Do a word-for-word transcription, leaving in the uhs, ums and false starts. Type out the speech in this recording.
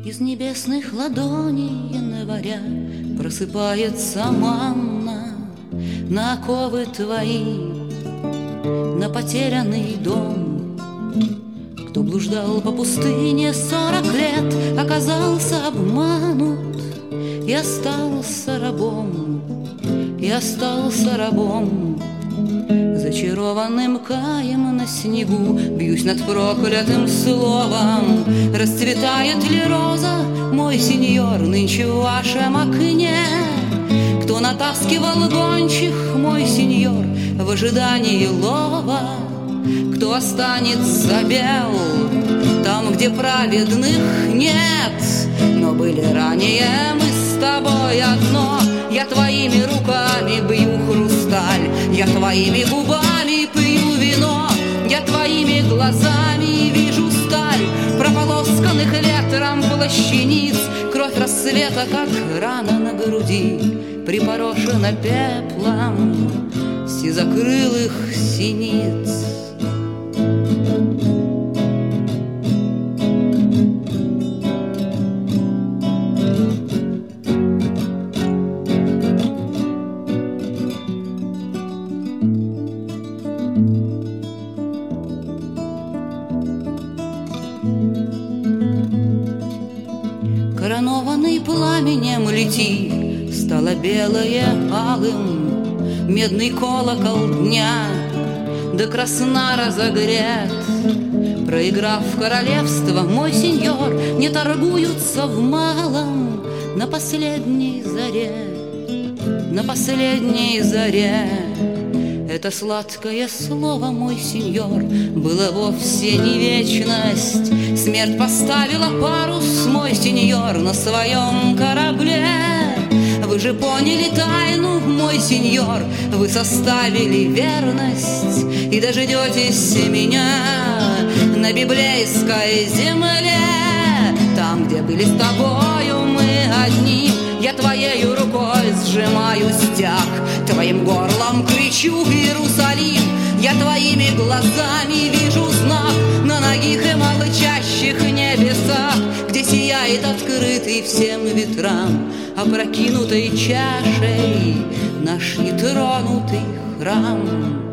Из небесных ладоней января просыпается манна на оковы твои, на потерянный дом. Кто блуждал по пустыне сорок лет, оказался обманут и остался рабом, и остался рабом. Зачарованным каем на снегу бьюсь над проклятым словом. Расцветает ли роза, мой сеньор, нынче в вашем окне? Кто натаскивал гончих, мой сеньор, в ожидании лова? Кто останется бел там, где праведных нет? Но были ранее мы с тобой одно. Я твоими руками бью хрусталь, я твоими губами пью вино, я твоими глазами вижу сталь прополосканных ветром плащаниц. Кровь рассвета, как рана на груди, припорошена пеплом сизокрылых синиц. Коронованный пламенем лети, стало белое алым, медный колокол дня до красна разогрет. Проиграв королевство, мой сеньор, не торгуются в малом на последней заре, на последней заре. Это сладкое слово, мой сеньор, было вовсе не вечность. Смерть поставила парус, мой сеньор, на своем корабле. Вы же поняли тайну, мой сеньор, вы составили верность и дождетесь меня на библейской земле. Там, где были с тобою мы одни, я твоею рукой сжимаю стяг, твоим горлом кричу Иерусалим. Я твоими глазами вижу знак на нагих и молчащих небесах, где сияет открытый всем ветрам опрокинутой чашей наш нетронутый храм.